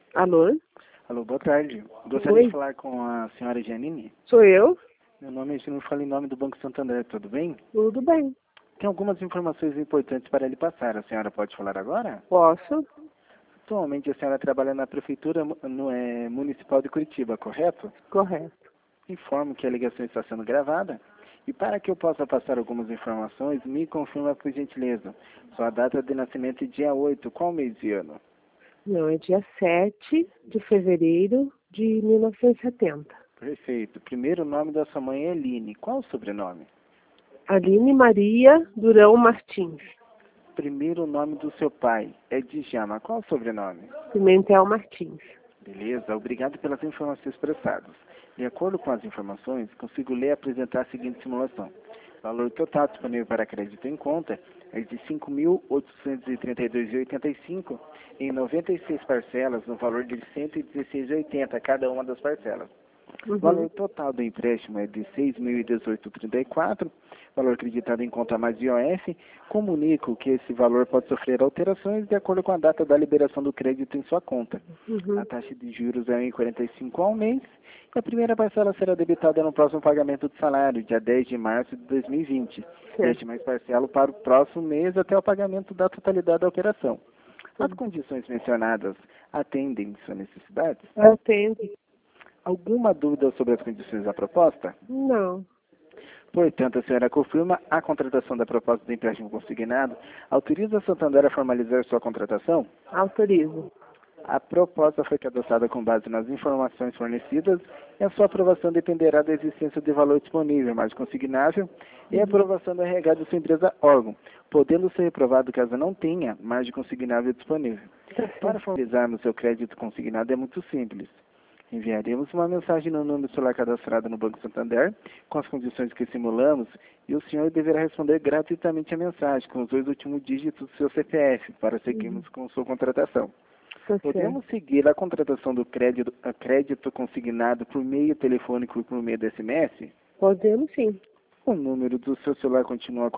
Alô? Alô, boa tarde. Gostaria de falar com a senhora Janine. Sou eu? Meu nome é Júnior, falo em nome do Banco Santander, tudo bem? Tudo bem. Tem algumas informações importantes para lhe passar. A senhora pode falar agora? Posso? Atualmente a senhora trabalha na Prefeitura Municipal de Curitiba, correto? Correto. Informo que a ligação está sendo gravada. E para que eu possa passar algumas informações, me confirma por gentileza. Sua data de nascimento é dia 8, qual mês e ano? Não, é dia 7 de fevereiro de 1970. Perfeito. Primeiro nome da sua mãe é Eline. Qual o sobrenome? Aline Maria Durão Martins. Primeiro nome do seu pai é Djama. Qual o sobrenome? Pimentel Martins. Beleza, obrigado pelas informações prestadas. De acordo com as informações, consigo ler e apresentar a seguinte simulação. O valor total disponível para crédito em conta é de R$ 5.832,85 em 96 parcelas, no valor de R$ 116,80 cada uma das parcelas. O valor total do empréstimo é de R$ 6.018,34, valor acreditado em conta mais IOF. Comunico que esse valor pode sofrer alterações de acordo com a data da liberação do crédito em sua conta. A taxa de juros é 1,45 ao mês e a primeira parcela será debitada no próximo pagamento do salário, dia 10 de março de 2020. Este mais parcela para o próximo mês até o pagamento da totalidade da operação. As condições mencionadas atendem suas necessidades? Atende. Alguma dúvida sobre as condições da proposta? Não. Portanto, a senhora confirma a contratação da proposta de empréstimo consignado, autoriza a Santander a formalizar sua contratação? Autorizo. A proposta foi adotada com base nas informações fornecidas e a sua aprovação dependerá da existência de valor disponível, mais consignável, e a aprovação do RH de sua empresa órgão, podendo ser reprovado caso não tenha margem consignável disponível. Para formalizarmos seu crédito consignado é muito simples. Enviaremos uma mensagem no número celular cadastrado no Banco Santander, com as condições que simulamos, e o senhor deverá responder gratuitamente a mensagem, com os 2 últimos dígitos do seu CPF, para seguirmos com sua contratação. Podemos seguir a contratação do crédito consignado por meio telefônico e por meio do SMS? Podemos sim. O número do seu celular continua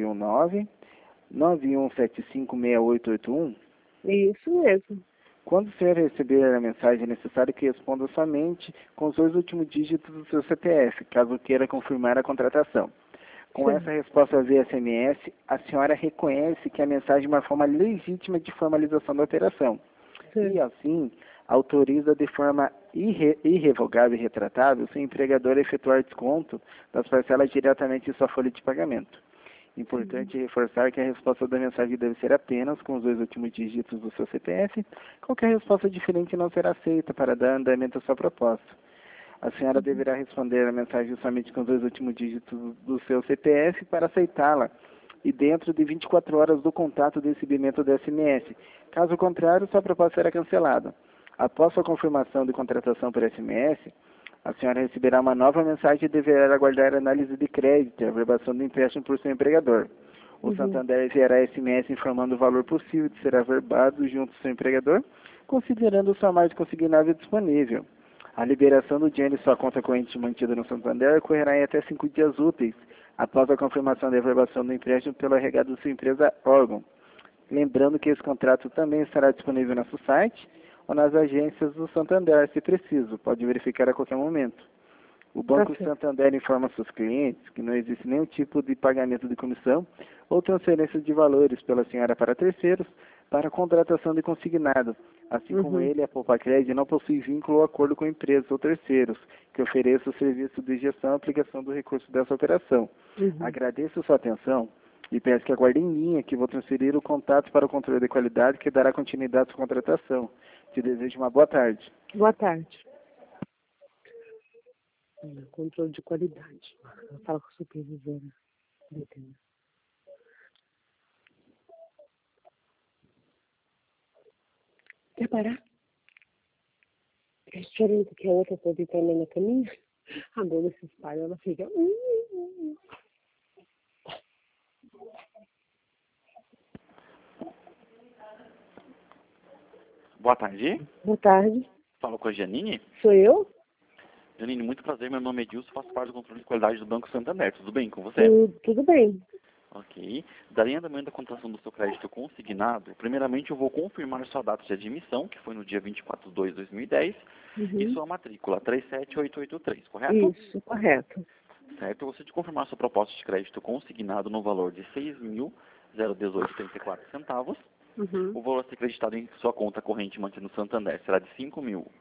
419-9175-6881? Isso mesmo. Quando o senhor receber a mensagem, é necessário que responda somente com os 2 últimos dígitos do seu CPF, caso queira confirmar a contratação. Com essa resposta via SMS, a senhora reconhece que a mensagem é uma forma legítima de formalização da operação. E, assim, autoriza de forma irrevogável e retratável seu empregador a efetuar desconto das parcelas diretamente em sua folha de pagamento. Importante reforçar que a resposta da mensagem deve ser apenas com os 2 últimos dígitos do seu CPF. Qualquer resposta diferente não será aceita para dar andamento à sua proposta. A senhora deverá responder a mensagem somente com os 2 últimos dígitos do seu CPF para aceitá-la e dentro de 24 horas do contato de recebimento do SMS. Caso contrário, sua proposta será cancelada. Após sua confirmação de contratação por SMS, a senhora receberá uma nova mensagem e deverá aguardar a análise de crédito e a averbação do empréstimo por seu empregador. O Santander enviará SMS informando o valor possível de ser averbado junto ao seu empregador, considerando sua margem consignável disponível. A liberação do dinheiro em sua conta corrente mantida no Santander ocorrerá em até 5 dias úteis, após a confirmação da averbação do empréstimo pelo RH da sua empresa órgão. Lembrando que esse contrato também estará disponível no nosso site ou nas agências do Santander, se preciso. Pode verificar a qualquer momento. O Banco Santander informa seus clientes que não existe nenhum tipo de pagamento de comissão ou transferência de valores pela senhora para terceiros para a contratação de consignado. Assim como ele, a Poupacred não possui vínculo ou acordo com empresas ou terceiros que ofereçam o serviço de gestão e aplicação do recurso dessa operação. Agradeço sua atenção e peço que aguarde em linha que vou transferir o contato para o controle de qualidade que dará continuidade à sua contratação. Te desejo uma boa tarde. Boa tarde. Controle de qualidade. Fala com a supervisora. Quer parar? É chorando que a outra está deitando na caminha. A dona se espalha, ela fica... Boa tarde. Boa tarde. Falo com a Janine. Sou eu? Janine, muito prazer. Meu nome é Edilson, faço parte do controle de qualidade do Banco Santander. Tudo bem com você? Tudo bem. Ok. Daria andamento da contratação do seu crédito consignado. Primeiramente, eu vou confirmar sua data de admissão, que foi no dia 24/2/2010, e sua matrícula, 37883, correto? Isso, correto. Certo. Você de confirmar sua proposta de crédito consignado no valor de R$ 6.018,34. O valor a ser acreditado em sua conta corrente mantida no Santander será de R$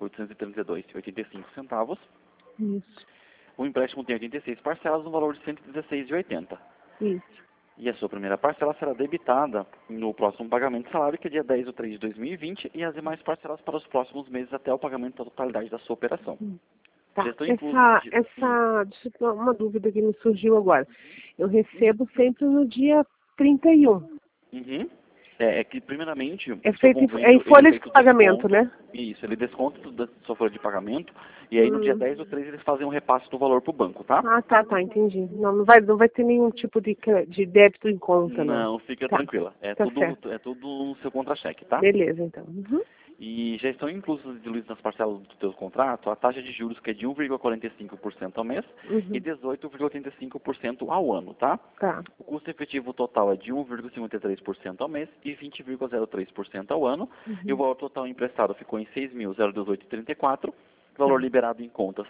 5.832,85. Isso, O empréstimo tem 86 parcelas no valor de R$ 116,80. isso. E a sua primeira parcela será debitada no próximo pagamento de salário, que é dia 10/3/2020, e as demais parcelas para os próximos meses até o pagamento da totalidade da sua operação. Tá. Já estão inclusos Deixa eu ter uma dúvida que me surgiu agora. Eu recebo sempre no dia 31. Uhum. É que, primeiramente, É o seu feito convênio, em ele folha é de feito pagamento, desconto. né? Isso, ele desconta tudo da sua folha de pagamento, e aí no dia 10/3 eles fazem um repasse do valor para o banco, tá? Ah, tá, entendi. Não vai ter nenhum tipo de débito em conta, não. Não, fica Tá, tranquila. tá certo. É tudo no seu contra-cheque, tá? Beleza, então. E já estão inclusos diluídos nas parcelas do teu contrato a taxa de juros, que é de 1,45% ao mês e 18,85% ao ano, tá? Tá. O custo efetivo total é de 1,53% ao mês e 20,03% ao ano. E o valor total emprestado ficou em 6.018,34. Valor liberado em conta,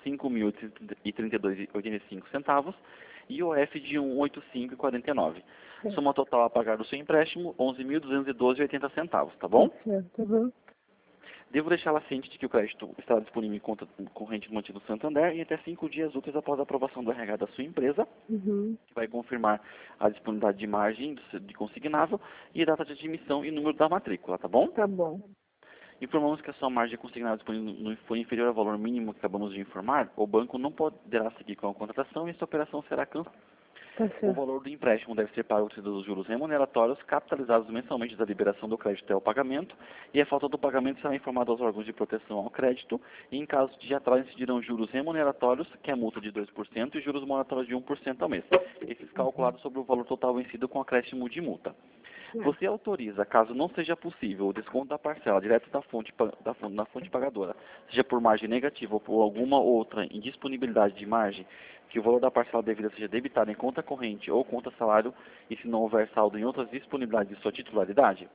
5.032,85 centavos. E o F de 185,49. Soma total a pagar do seu empréstimo, 11.212,80 centavos, tá bom? Certo. Devo deixá-la ciente de que o crédito estará disponível em conta corrente mantida no Santander em até 5 dias úteis após a aprovação do RH da sua empresa, que vai confirmar a disponibilidade de margem de consignável e data de admissão e número da matrícula, tá bom? Tá bom. Informamos que a sua margem consignável disponível for inferior ao valor mínimo que acabamos de informar, o banco não poderá seguir com a contratação e essa operação será cancelada. Tá O certo. valor do empréstimo deve ser pago dos juros remuneratórios capitalizados mensalmente da liberação do crédito até o pagamento, e a falta do pagamento será informada aos órgãos de proteção ao crédito, e em caso de atraso incidirão juros remuneratórios, que é multa de 2%, e juros moratórios de 1% ao mês. Esses calculados sobre o valor total vencido com acréscimo de multa. Você autoriza, caso não seja possível, o desconto da parcela direto na fonte pagadora, seja por margem negativa ou por alguma outra indisponibilidade de margem, que o valor da parcela devida seja debitado em conta corrente ou conta salário, e se não houver saldo em outras disponibilidades de sua titularidade?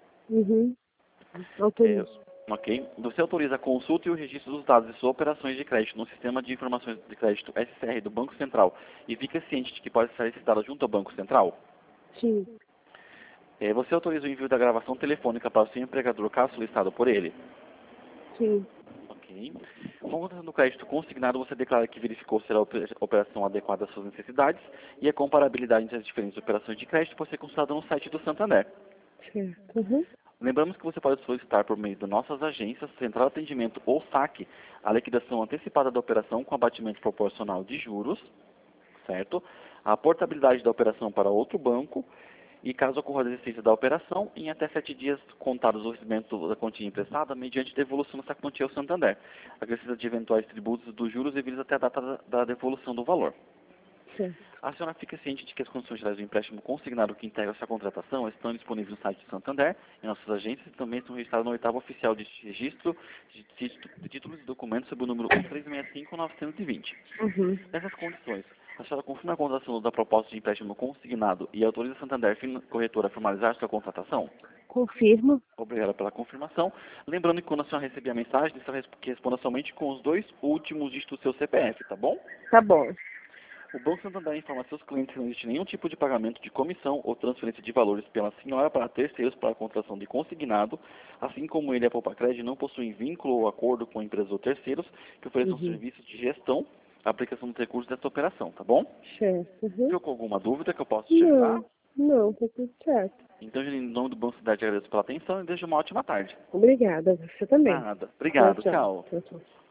Autorizo. Ok. Você autoriza a consulta e o registro dos dados de suas operações de crédito no Sistema de Informações de Crédito SCR do Banco Central e fica ciente de que pode ser solicitada junto ao Banco Central? Sim. Você autoriza o envio da gravação telefônica para o seu empregador, caso solicitado por ele? Sim. Ok. Com a contratação do crédito consignado, você declara que verificou se a operação adequada às suas necessidades e a comparabilidade entre as diferentes operações de crédito pode ser consultada no site do Santander. Certo. Lembramos que você pode solicitar por meio das nossas agências, Central de Atendimento ou SAC, a liquidação antecipada da operação com abatimento proporcional de juros, certo? A portabilidade da operação para outro banco e, caso ocorra a desistência da operação, em até 7 dias contados o recebimento da quantia emprestada, mediante devolução dessa quantia ao Santander, acrescida de eventuais tributos dos juros devidos até a data da devolução do valor. Certo. A senhora fica ciente de que as condições gerais do empréstimo consignado que integra essa contratação estão disponíveis no site do Santander, em nossas agências, e também estão registradas no 8º oficial de registro de títulos e documentos sob o número 1365920. Nessas condições, a senhora confirma a contratação da proposta de empréstimo consignado e autoriza a Santander Corretora a formalizar sua contratação? Confirmo. Obrigado pela confirmação. Lembrando que quando a senhora receber a mensagem, a senhora responda somente com os 2 últimos dígitos do seu CPF, tá bom? Tá bom. O Banco Santander informa a seus clientes que não existe nenhum tipo de pagamento de comissão ou transferência de valores pela senhora para terceiros para a contratação de consignado, assim como ele e a Poupacred não possuem vínculo ou acordo com empresas ou terceiros que ofereçam serviços de gestão, aplicação dos recursos dessa operação, tá bom? Certo. Ficou com alguma dúvida que eu possa te ajudar? Não, tá tudo certo. Então, em nome do Banco Santander, agradeço pela atenção e desejo uma ótima tarde. Obrigada. Você também. Nada. Obrigado. Tchau. Tchau.